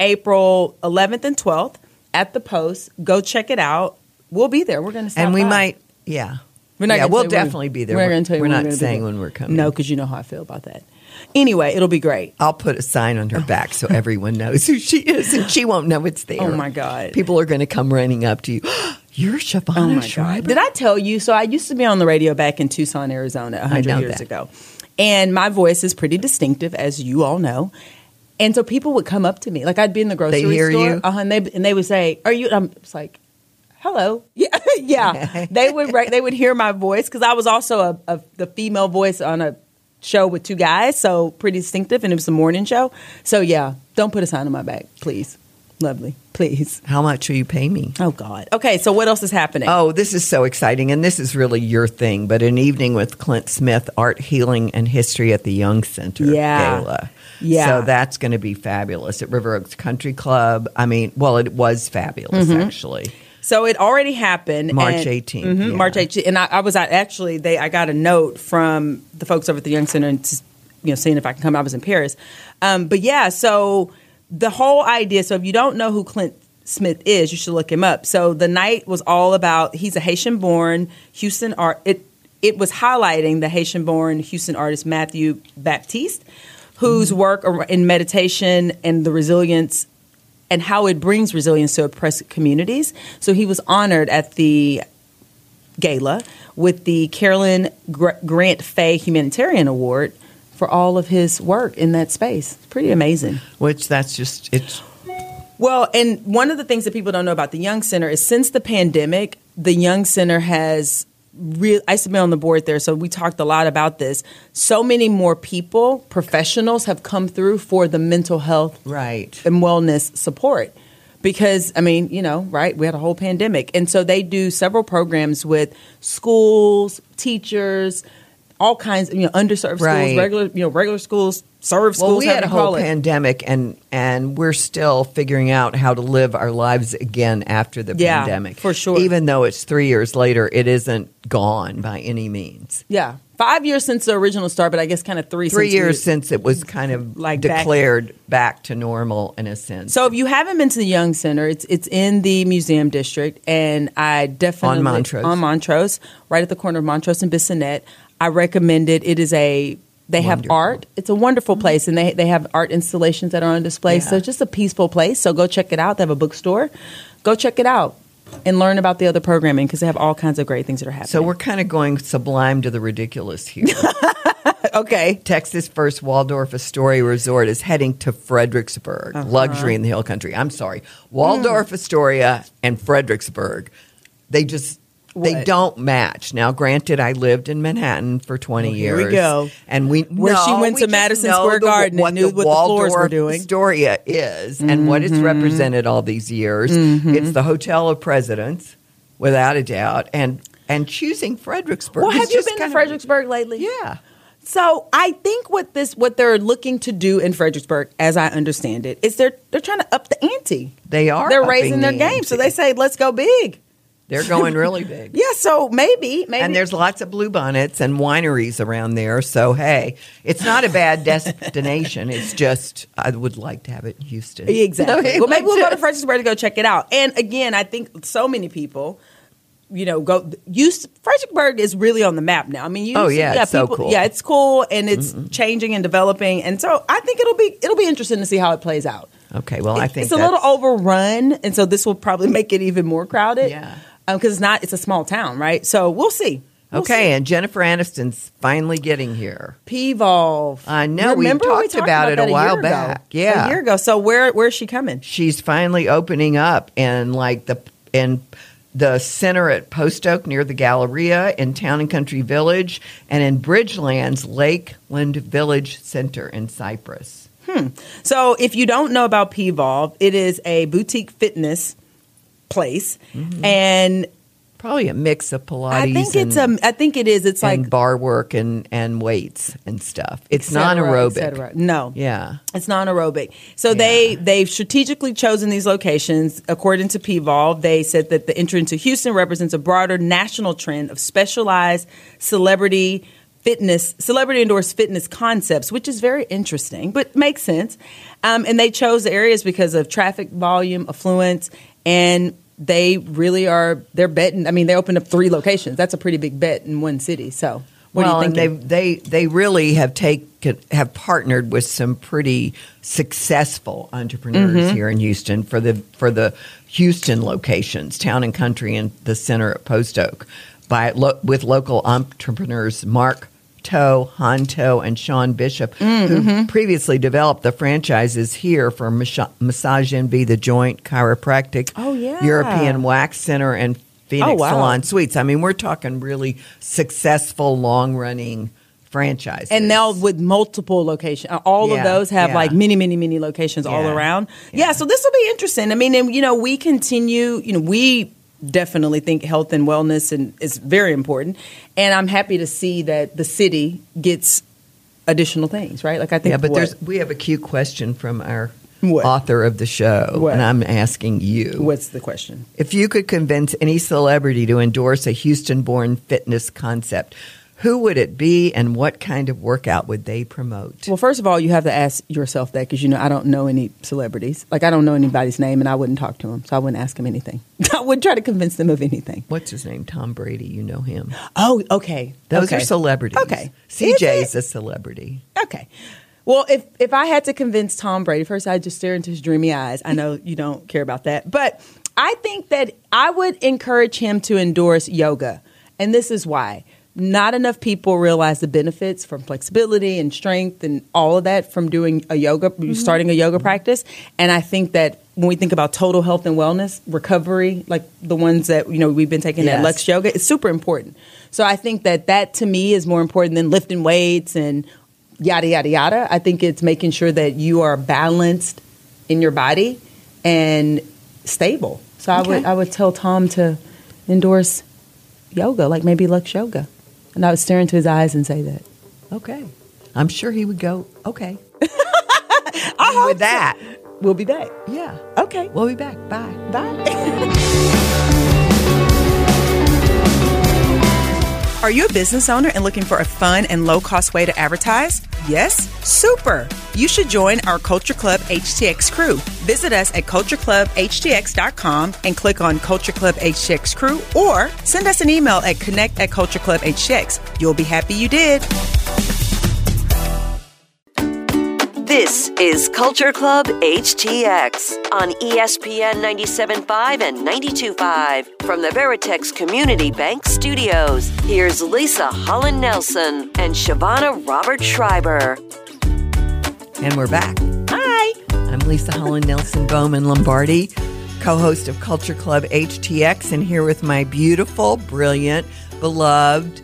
April eleventh and twelfth at the Post. Go check it out. We'll be there. We're going to stop And we by. might, yeah. We're not yeah, gonna we'll tell you when- definitely be there. We're not going to tell you We're when not we're gonna be saying there. when we're coming. No, because you know how I feel about that. Anyway, it'll be great. I'll put a sign on her back so everyone knows who she is, and she won't know it's there. Oh, my God. People are going to come running up to you. You're Shavonna Oh my Schreiber? God! Did I tell you? So I used to be on the radio back in Tucson, Arizona, a know hundred years that. ago, and my voice is pretty distinctive, as you all know. And so people would come up to me, like I'd be in the grocery hear store, you? uh-huh, and they and they would say, "Are you?" I'm just like, "Hello, yeah, yeah." They would re- they would hear my voice because I was also a, a the female voice on a show with two guys, so pretty distinctive, and it was the morning show. So yeah, don't put a sign on my back, please. Lovely, please. How much will you pay me? Oh God. Okay, so what else is happening? Oh, this is so exciting, and this is really your thing, but an evening with Clint Smith, Art, Healing, and History at the Young Center Yeah. Gala. Yeah. So that's going to be fabulous at River Oaks Country Club. I mean, well, it was fabulous, actually. So it already happened. March and- eighteenth, Mhm, yeah. March eighteenth. And I, I was at, actually, they I got a note from the folks over at the Young Center and just, you know, seeing if I can come. I was in Paris. Um, but yeah, so the whole idea, so if you don't know who Clint Smith is, you should look him up. So the night was all about, he's a Haitian-born Houston art. It, it was highlighting the Haitian-born Houston artist Matthew Baptiste, whose work ar- in meditation and the resilience and how it brings resilience to oppressed communities. So he was honored at the gala with the Carolyn Gr- Grant Fay Humanitarian Award for all of his work in that space. It's pretty amazing. Which that's just, it's Well, and one of the things that people don't know about the Young Center is since the pandemic, the Young Center has real. I used to be on the board there, so we talked a lot about this. So many more people, professionals, have come through for the mental health right. and wellness support. Because, I mean, you know, right, we had a whole pandemic. And so they do several programs with schools, teachers, all kinds, you know, underserved Right. schools, regular, you know, regular schools, serve schools. Well, we however had a you call whole it. pandemic, and and we're still figuring out how to live our lives again after the Yeah, pandemic. for sure. Even though it's three years later, it isn't gone by any means. Yeah, five years since the original start, but I guess kind of three. Three since years we, since it was kind of Like back- declared back. to normal in a sense. So if you haven't been to the Young Center, it's it's in the Museum District, and I definitely On Montrose. on Montrose, right at the corner of Montrose and Bissonnette. I recommend it. It is a they have Wonderful. art. It's a wonderful place, and they they have art installations that are on display. Yeah. So it's just a peaceful place. So go check it out. They have a bookstore. Go check it out and learn about the other programming because they have all kinds of great things that are happening. So we're kind of going sublime to the ridiculous here. okay. Texas First Waldorf Astoria Resort is heading to Fredericksburg, Uh-huh. luxury in the hill country. I'm sorry. Waldorf Astoria and Fredericksburg, they just they What? don't match. Now, granted, I lived in Manhattan for twenty Well, here years. we go. And we Where no, she went we to just Madison know Square the- Garden and what knew the what the floors were Waldorf doing. Astoria is and what it's Mm-hmm. represented all these years. It's the Hotel of Presidents, without a doubt, and and choosing Fredericksburg. Well, is have you just been to kind of- Fredericksburg lately? Yeah. So I think what this what they're looking to do in Fredericksburg, as I understand it, is they're they're trying to up the ante. They are. They're upping raising their the game, so ante. they say, "Let's go big." They're going really big. Yeah, so maybe maybe And there's lots of bluebonnets and wineries around there. So, hey, it's not a bad destination. It's just, I would like to have it in Houston. exactly. Okay, Well, maybe we'll go to just- Fredericksburg to go check it out. And again, I think so many people. You know, go. Use Fredericksburg is really on the map now. I mean, you. Oh, yeah, it's so people, cool. Yeah, it's cool and it's changing and developing, and so I think it'll be it'll be interesting to see how it plays out. Okay, well, I It- think it's a little that's- overrun, and so this will probably make it even more crowded. Yeah. because it's not. It's a small town, right? So we'll see. We'll Okay, see. and Jennifer Aniston's finally getting here. P-Volve. I know, we Remember talked about it that a while year ago? back. Yeah. a year ago. So where where's she coming? She's finally opening up in like the in the center at Post Oak near the Galleria, in Town and Country Village, and in Bridgeland's Lakeland Village Center in Cyprus. So if you don't know about P-Volve, it is a boutique fitness place, Mm-hmm. and Probably a mix of Pilates I think and, it's um I think it is. It's and like bar work and, and weights and stuff. It's et cetera, et non-aerobic. cetera. No, Yeah. it's non-aerobic. So they they've strategically chosen these locations according to P-Volve. They said that the entry into Houston represents a broader national trend of specialized celebrity fitness, celebrity endorsed fitness concepts, which is very interesting, but makes sense. Um, and they chose the areas because of traffic volume, affluence, and they really are. They're betting. I mean, they opened up three locations. That's a pretty big bet in one city. So, what well, do you and think? they they they really have taken have partnered with some pretty successful entrepreneurs Mm-hmm. here in Houston for the for the Houston locations, Town and Country, and the center at Post Oak, by lo, with local entrepreneurs Mark Toe, Han Toe, and Sean Bishop, Mm-hmm. who previously developed the franchises here for Mas- Massage Envy, The Joint, Chiropractic, Oh, yeah. European Wax Center, and Phoenix Oh, wow. Salon Suites. I mean, we're talking really successful, long-running franchises. And now with multiple locations, all Yeah, of those have yeah. like many, many, many locations all Yeah, around. yeah. Yeah, so this will be interesting. I mean, and, you know, we continue, you know, we definitely think health and wellness and is very important. And I'm happy to see that the city gets additional things, right? Like I think yeah, but what- there's we have a cute question from our What? author of the show, What? and I'm asking you. what's the question? If you could convince any celebrity to endorse a Houston-born fitness concept, who would it be, and what kind of workout would they promote? Well, first of all, you have to ask yourself that because, you know, I don't know any celebrities. Like, I don't know anybody's name, and I wouldn't talk to them, so I wouldn't ask them anything. I wouldn't try to convince them of anything. What's his name? Tom Brady. You know him. Oh, okay. Those okay. are celebrities. Okay. C J Is is a celebrity. Okay. Well, if if I had to convince Tom Brady, first I'd just stare into his dreamy eyes. I know you don't care about that. But I think that I would encourage him to endorse yoga. And this is why. Not enough people realize the benefits from flexibility and strength and all of that from doing a yoga, starting a yoga practice. And I think that when we think about total health and wellness, recovery, like the ones that, you know, we've been taking Yes. at Lux Yoga, it's super important. So I think that that to me is more important than lifting weights and yada, yada, yada. I think it's making sure that you are balanced in your body and stable. So I would Okay. I would tell Tom to endorse yoga, like maybe Lux Yoga. And I would stare into his eyes and say that. Okay. I'm sure he would go, okay. I And with that, We'll be back. yeah. Okay. We'll be back. Bye. Bye. Are you a business owner and looking for a fun and low-cost way to advertise? Yes? Super! You should join our Culture Club H T X crew. Visit us at culture club h t x dot com and click on Culture Club H T X crew, or send us an email at connect at culture club h t x. You'll be happy you did. This is Culture Club H T X on E S P N ninety-seven point five and ninety-two point five from the Veritex Community Bank Studios. Here's Lisa Holland Nelson and Shavonna Robert Schreiber. And we're back. Hi. I'm Lisa Holland Nelson Bowman Lombardi, co-host of Culture Club H T X, and here with my beautiful, brilliant, beloved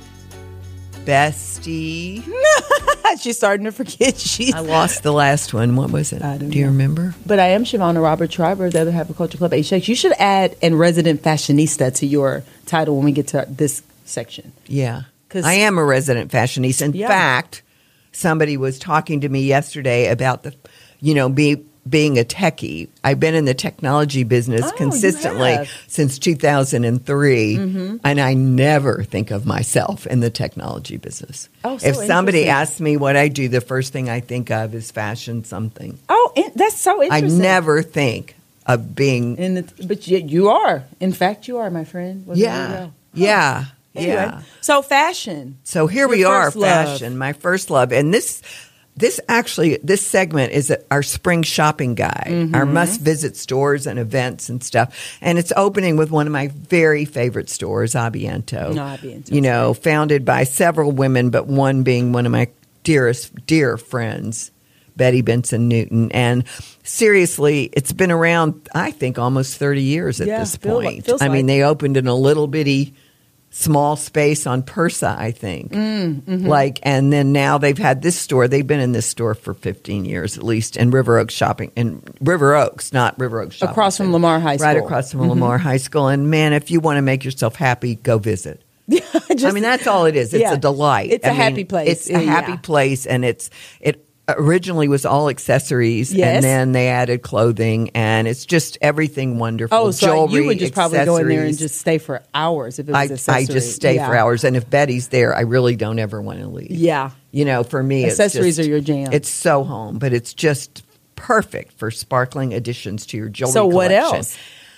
bestie. She's starting to forget. She's. I lost the last one. What was it? I don't Do you know. remember? But I am Shavonna Robert Schreiber, the other half of Culture Club H T X. You should add "and resident fashionista" to your title when we get to this section. Yeah. 'Cause- I am a resident fashionista. In Yeah. fact, somebody was talking to me yesterday about the, you know, be, being a techie. I've been in the technology business Oh, you consistently have. since two thousand three, Mm-hmm. and I never think of myself in the technology business. Oh, so if somebody interesting. asks me what I do, the first thing I think of is fashion something. Oh, in- that's so I interesting. never think of being, In the, but you, you are. In fact, you are, my friend. Well, there you yeah, go. yeah, Anyway, yeah. so fashion. So here Your we are, first love. fashion, my first love. And this this actually, this segment is our spring shopping guide, Mm-hmm. our must-visit stores and events and stuff. And it's opening with one of my very favorite stores, Abiento. No, Abiento, You know, founded by several women, but one being one of my dearest, dear friends, Betty Benson Newton. And seriously, it's been around, I think, almost thirty years at Yeah, this feel- point. feels I mean, like. they opened in a little bitty small space on Persa, I think. Mm, mm-hmm. Like, and then now they've had this store. They've been in this store for fifteen years at least, in River Oaks shopping, in River Oaks, not River Oaks shopping. Across from Center. Lamar High Right School. across from Lamar High School. And man, if you want to make yourself happy, go visit. Just- I mean, that's all it is. It's yeah. a delight. It's a a happy place. It's a Yeah. happy place, and it's it originally was all accessories, Yes. and then they added clothing, and it's just everything wonderful. Oh, so jewelry, you would just probably go in there and accessories. just stay for hours if it was I, accessories. I just stay for Yeah. hours, and if Betty's there, I really don't ever want to leave. Yeah. You know, for me, Accessories it's just, are your jam. It's so home, but it's just perfect for sparkling additions to your jewelry So what collection. else?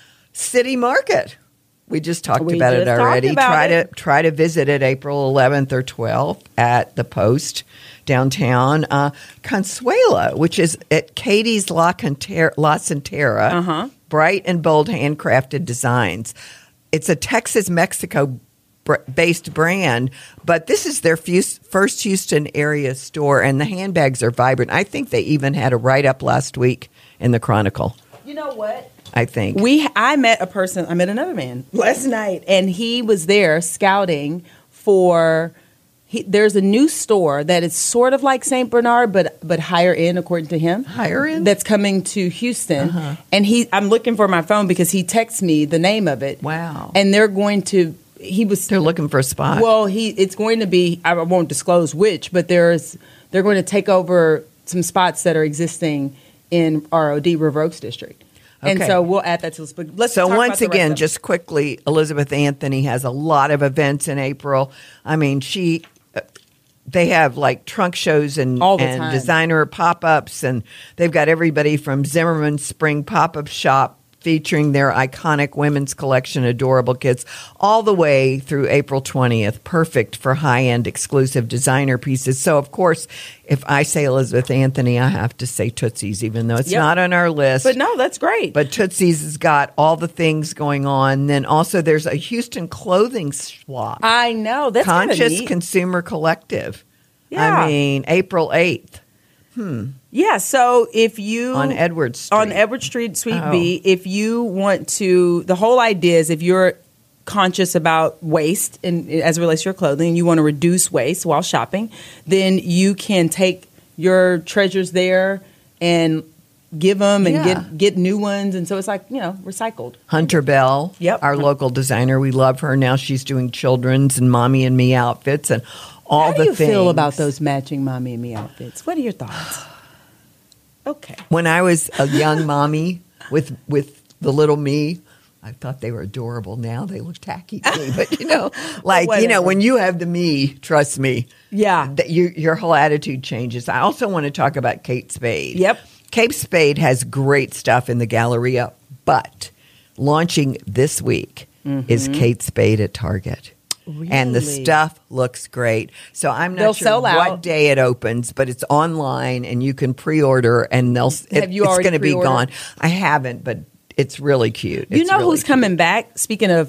City Market. We just talked We about it just talked already. about try it. to try to visit it April eleventh or twelfth at the Post downtown. Uh, Consuela, which is at Katie's La, Cantera, La Centera. Uh-huh. Bright and bold handcrafted designs. It's a Texas Mexico br- based brand, but this is their fus- first Houston area store, and the handbags are vibrant. I think they even had a write up last week in the Chronicle. You know what? I think We, I met a person. I met another man last night, and he was there scouting for. He, there's a new store that is sort of like Saint Bernard, but but higher end, according to him. Higher end? That's coming to Houston, Uh-huh. and he. I'm looking for my phone because he texts me the name of it. Wow. And they're going to. He was. they're looking for a spot. Well, he. It's going to be. I won't disclose which, but there's. They're going to take over some spots that are existing in R O D, River Oaks District. And Okay. so we'll add that to the book. Let's So talk about once the rest again, of it. just quickly, Elizabeth Anthony has a lot of events in April. I mean, she uh, they have like trunk shows and, All the and time. designer pop-ups, and they've got everybody from Zimmerman's Spring Pop-Up Shop featuring their iconic women's collection, Adorable Kids, all the way through April twentieth. Perfect for high-end exclusive designer pieces. So, of course, if I say Elizabeth Anthony, I have to say Tootsie's, even though it's Yep. not on our list. But no, that's great. But Tootsie's has got all the things going on. Then also there's a Houston clothing swap. I know that's kind of Conscious neat. Consumer Collective. Yeah. I mean, April eighth Yeah. So if you on Edward Street. on Edward Street, Suite Oh. B, if you want to, the whole idea is if you're conscious about waste and as it relates to your clothing, and you want to reduce waste while shopping, then you can take your treasures there and give them and Yeah. get get new ones, and so it's like, you know, recycled. Hunter Bell, Yep. our local designer. We love her. Now she's doing children's and mommy and me outfits and all How the do you things. feel about those matching mommy and me outfits? What are your thoughts? Okay. When I was a young mommy with with the little me, I thought they were adorable. Now they look tacky to me. But, you know, like, you know, Whatever. when you have the me, trust me, Yeah. that you, your whole attitude changes. I also want to talk about Kate Spade. Yep. Kate Spade has great stuff in the Galleria, but launching this week is Kate Spade at Target. And the Mm-hmm. Really? stuff looks great. So I'm not They'll sure sell what out. day it opens, but it's online and you can pre-order and they'll it, Have you it's already going to be pre-ordered? gone. I haven't, but it's really cute. You It's know really who's cute. coming back? Speaking of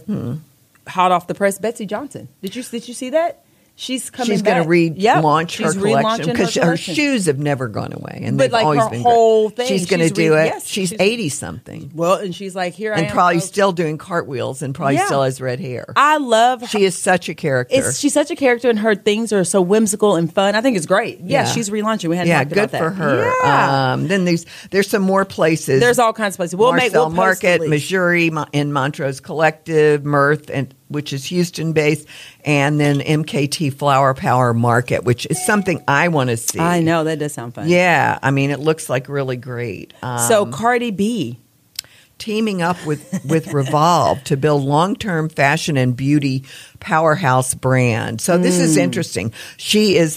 hot off the press, Betsy Johnson. Did you did you see that? She's coming. She's going to back. Yep. relaunch her She's collection relaunching because her, her, collection. shoes have never gone away, and But, they've like, always her been whole great. thing, She's going to she's do re- it. yes, she's she's- eighty something, Well, and she's like, here I and am, probably folks. still doing cartwheels, and probably Yeah. still has red hair. I love. her. She is such a character. It's, she's such a character, and her things are so whimsical and fun. I think it's great. Yeah, Yeah. she's relaunching. We had yeah, talked good about that. for her. Yeah. Um, then there's there's some more places. There's all kinds of places. We'll make Marcel we'll post the Market, list. Missouri, Mo- and Montrose Collective, Mirth, and which is Houston based, and then M K T Flower Power Market, which is something I want to see. I know that does sound fun. Yeah, I mean, it looks like really great. Um, So Cardi B. teaming up with, with Revolve to build long-term fashion and beauty powerhouse brand. So this is interesting. She is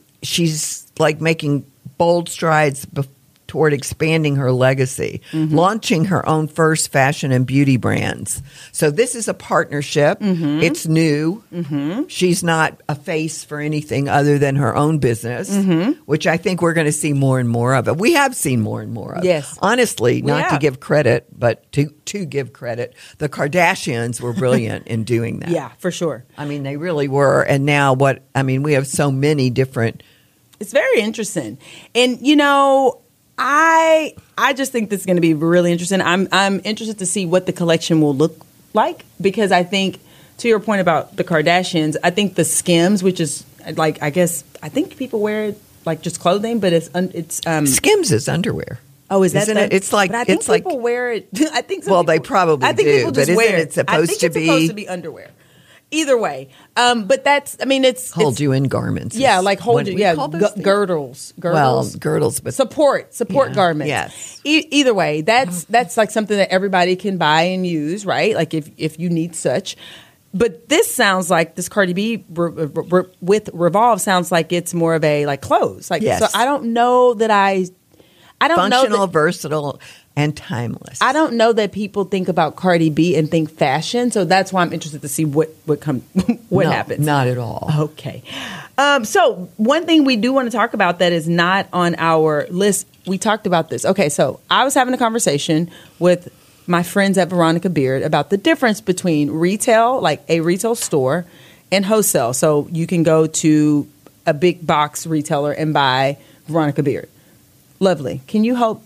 she's like making bold strides bef- toward expanding her legacy, launching her own first fashion and beauty brands. So this is a partnership. It's new. She's not a face for anything other than her own business, which I think we're going to see more and more of it. We have seen more and more of it. Yes. Honestly, We not to have. give credit, but to, to give credit, the Kardashians were brilliant in doing that. Yeah, for sure. I mean, they really were. And now what, I mean, we have so many different. It's very interesting. And you know, I I just think this is going to be really interesting. I'm I'm interested to see what the collection will look like, because I think, to your point about the Kardashians, I think the Skims, which is like, I guess I think people wear it like just clothing, but it's un- it's um Skims is underwear. oh is that Isn't the- it? It's like- but I think it's like- people wear it. I think some Well, they people- probably I think do, people but just isn't wear it supposed I think to it's be- supposed to be underwear. Either way, um, but that's I mean it's Hold it's, you in garments. yeah, is like hold what you we yeah call those gu- things? girdles Well, girdles. girdles, but support support Yeah. garments. Yes. E- either way, that's that's like something that everybody can buy and use, right? Like if if you need such. But this sounds like this Cardi B re- re- re- with Revolve sounds like it's more of a like clothes. Like Yes. so, I don't know that I, I don't know functional, that, versatile, and timeless. I don't know that people think about Cardi B and think fashion. So that's why I'm interested to see what what come what No, happens. Not at all. Okay. Um, so one thing we do want to talk about that is not on our list, we talked about this. Okay, so I was having a conversation with my friends at Veronica Beard about the difference between retail, like a retail store, and wholesale. So you can go to a big box retailer and buy Veronica Beard. Lovely. Can you help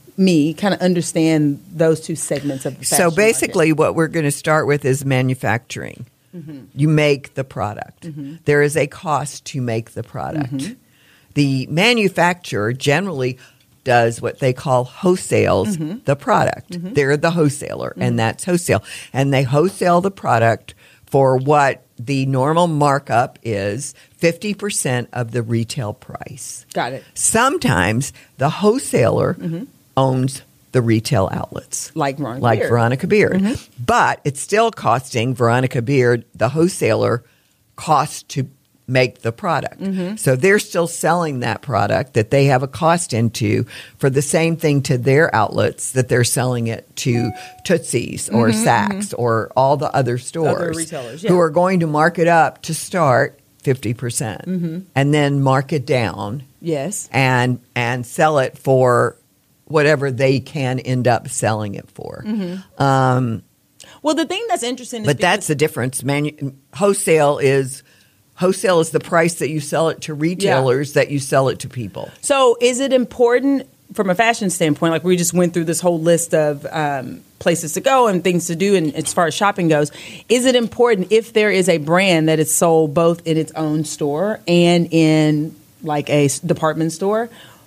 me kind of understand those two segments of the fashion So market? basically, what we're going to start with is manufacturing. You make the product. There is a cost to make the product. The manufacturer generally does what they call wholesales the product. They're the wholesaler, and that's wholesale. And they wholesale the product for what the normal markup is fifty percent of the retail price. Got it. Sometimes the wholesaler owns the retail outlets. Like Veronica Like Beard. Veronica Beard. But it's still costing Veronica Beard, the wholesaler, cost to make the product. So they're still selling that product that they have a cost into for the same thing to their outlets that they're selling it to Tootsie's or Saks or all the other stores retailers, who yeah. are going to mark it up to start fifty percent and then mark it down Yes. and and sell it for whatever they can end up selling it for. Um, Well, the thing that's interesting is but that's the difference. Manu- wholesale is wholesale is the price that you sell it to retailers that you sell it to people. So, is it important from a fashion standpoint? Like we just went through this whole list of um, places to go and things to do, and as far as shopping goes, is it important if there is a brand that is sold both in its own store and in like a s- department store?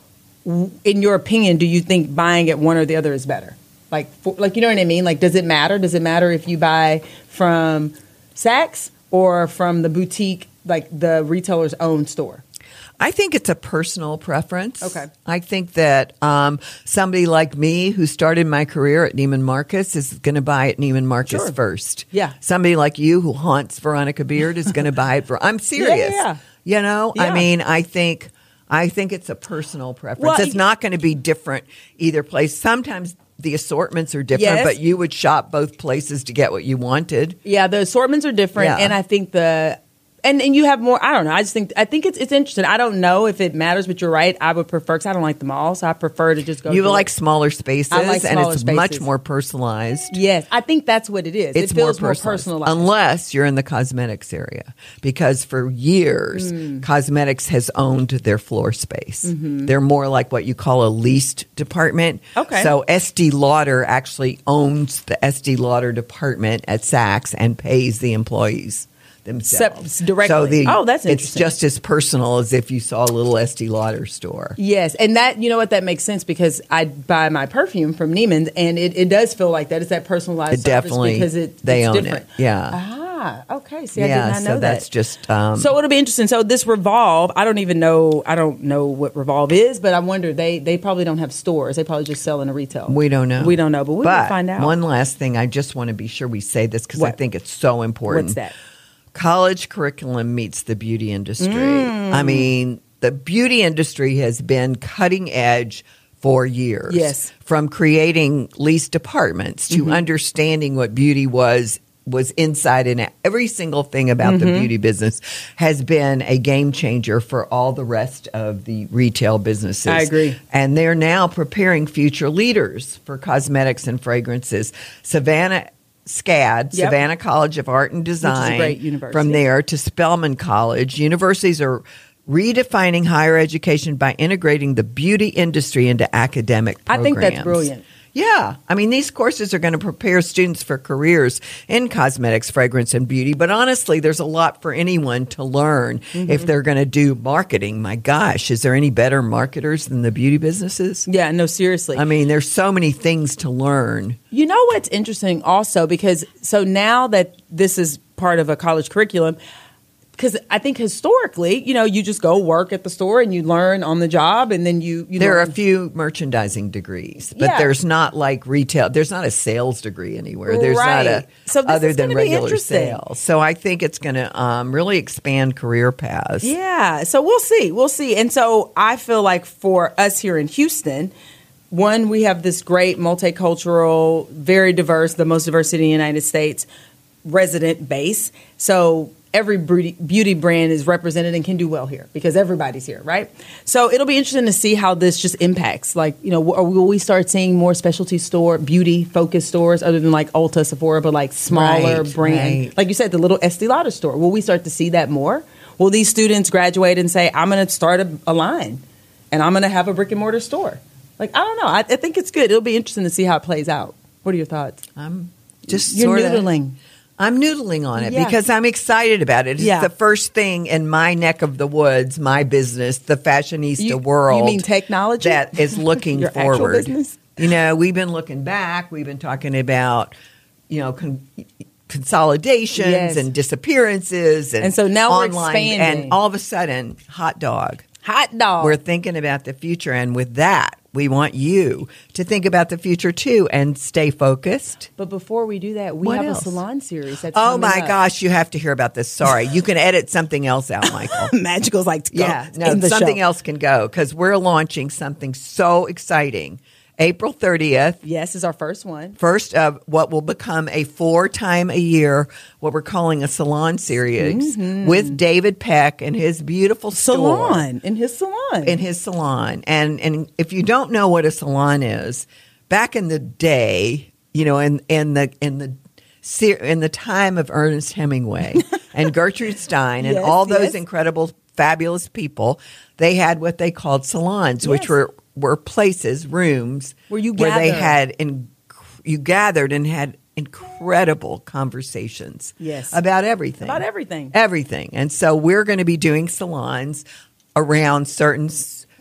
w- in your opinion, do you think buying at one or the other is better? Like, for, like you know what I mean? Like, does it matter? Does it matter if you buy from Saks or from the boutique, like the retailer's own store? I think it's a personal preference. Okay. I think that um, somebody like me who started my career at Neiman Marcus is going to buy at Neiman Marcus Sure. first. Yeah. Somebody like you who haunts Veronica Beard is going to buy it for. I'm serious. yeah. You know, I Yeah. mean, I think I think it's a personal preference. Well, it's y- not going to be different either place. Sometimes the assortments are different, Yes. but you would shop both places to get what you wanted. Yeah, the assortments are different, Yeah. and I think the and and you have more. I don't know. I just think I think it's it's interesting. I don't know if it matters, but you're right. I would prefer because I don't like them all, so I prefer to just go. You to like smaller spaces, I like and smaller it's much spaces. more personalized. Yes, I think that's what it is. It's it feels more more personalized, personalized. unless you're in the cosmetics area, because for years Mm. cosmetics has owned their floor space. They're more like what you call a leased department. Mm-hmm. Okay. So Estee Lauder actually owns the Estee Lauder department at Saks and pays the employees themselves Sep- directly. So the, Oh, that's it's interesting. just as personal as if you saw a little Estee Lauder store. Yes, and that you know what that makes sense because I buy my perfume from Neiman's, and it, it does feel like that. It's that personalized It service definitely because it, they it's own different. it. Yeah. Ah, okay. See, I yeah, did not know so that. that's just um, So it'll be interesting. So this Revolve, I don't even know. I don't know what Revolve is, but I wonder they they probably don't have stores. They probably just sell in a retail. We don't know. We don't know, but we will find out. One last thing, I just want to be sure we say this because I What? think it's so important. What's that? College curriculum meets the beauty industry. Mm. I mean, the beauty industry has been cutting edge for years. Yes. From creating leased departments to Mm-hmm. understanding what beauty was was inside and out. Every single thing about Mm-hmm. the beauty business has been a game changer for all the rest of the retail businesses. I agree. And they're now preparing future leaders for cosmetics and fragrances. Savannah SCAD, Yep. Savannah College of Art and Design. great university. From there to Spelman College. Universities are redefining higher education by integrating the beauty industry into academic I programs. think that's brilliant. Yeah. I mean, these courses are going to prepare students for careers in cosmetics, fragrance, and beauty. But honestly, there's a lot for anyone to learn Mm-hmm. if they're going to do marketing. My gosh, is there any better marketers than the beauty businesses? Yeah, no, seriously. I mean, there's so many things to learn. You know what's interesting also because so now that this is part of a college curriculum, because I think historically, you know, you just go work at the store and you learn on the job, and then you you There are learn. a few merchandising degrees, but Yeah. there's not like retail. There's not a sales degree anywhere. There's not a Right. So this other is than gonna be regular interesting. sales. So I think it's going to um, really expand career paths. Yeah, so we'll see. We'll see. And so I feel like for us here in Houston, one, we have this great multicultural, very diverse, the most diverse city in the United States resident base. So every beauty, beauty brand is represented and can do well here because everybody's here, right? So it'll be interesting to see how this just impacts. Like, you know, will we start seeing more specialty store, beauty focused stores other than like Ulta, Sephora, but like smaller Right, brand? right. Like you said, the little Estee Lauder store. Will we start to see that more? Will these students graduate and say, I'm going to start a, a line and I'm going to have a brick and mortar store? Like, I don't know. I, I think it's good. It'll be interesting to see how it plays out. What are your thoughts? I'm just You're sorta- noodling. I'm noodling on it Yeah. because I'm excited about it. It's Yeah. the first thing in my neck of the woods, my business, the fashionista You- world. you mean technology? That is looking Your actual forward. business? You know, we've been looking back. We've been talking about, you know, con- consolidations Yes. and disappearances. And, And so now we're online, expanding. And all of a sudden, hot dog. Hot dog. We're thinking about the future. And with that, we want you to think about the future too and stay focused. But before we do that, we What have else? a salon series. That's Oh coming my up. gosh, you have to hear about this. Sorry. You can edit something else out, Michael. Magical's like to go Yeah, no, in the something show. else can go because we're launching something so exciting. April thirtieth, Yes, is our first one. first of what will become a four time a year, what we're calling a salon series with David Peck and his beautiful store. Salon in his salon. In his salon. And and if you don't know what a salon is, back in the day, you know, in in the in the se- in the time of Ernest Hemingway and Gertrude Stein and Yes, all those yes. incredible, fabulous people, they had what they called salons, which Yes. were were places, rooms Where you where they gather. had in, you gathered and had incredible conversations Yes. about everything. About everything. Everything. And so we're going to be doing salons around certain s-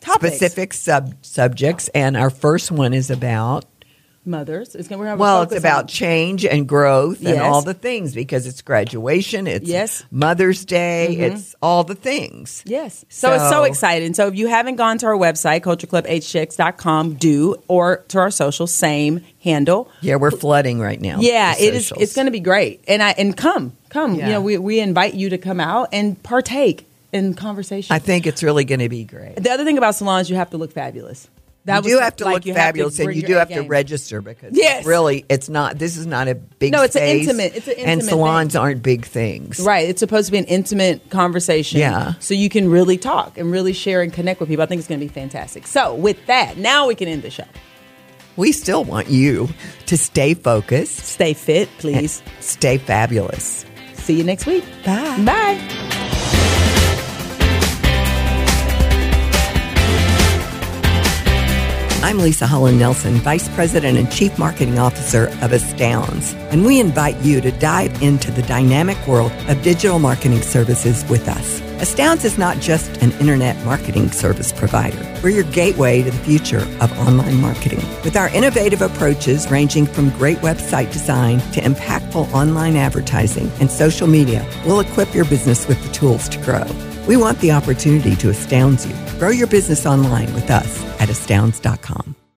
Topics. specific sub subjects, and our first one is about. Mothers. It's gonna we're gonna have a Well, it's focus about on- change and growth and Yes. all the things because it's graduation, it's Yes. Mother's Day, it's all the things. Yes. So, it's so So- exciting. So if you haven't gone to our website, culture club h t x dot com, do, or to our social, same handle. Yeah, we're flooding right now. Yeah, the it is. socials. It's going to be great. And I and come, come. Yeah. You know, we, we invite you to come out and partake in conversation. I think it's really going to be great. the other thing about salons, you have to look fabulous. That You was do have to like look you have to fabulous, and bring you your do A have to game. register because Yes. really, it's not. This is not a big. No, it's an space, intimate- it's an and intimate salons thing. aren't big things. Right. It's supposed to be an intimate conversation. Yeah. So you can really talk and really share and connect with people. I think it's going to be fantastic. So with that, now we can end the show. We still want you to stay focused, Stay fit, please. stay fabulous. See you next week. Bye. Bye. I'm Lisa Holland Nelson, Vice President and Chief Marketing Officer of Astounds, and we invite you to dive into the dynamic world of digital marketing services with us. Astounds is not just an internet marketing service provider. We're your gateway to the future of online marketing. With our innovative approaches ranging from great website design to impactful online advertising and social media, we'll equip your business with the tools to grow. We want the opportunity to astound you. Grow your business online with us at astounds dot com.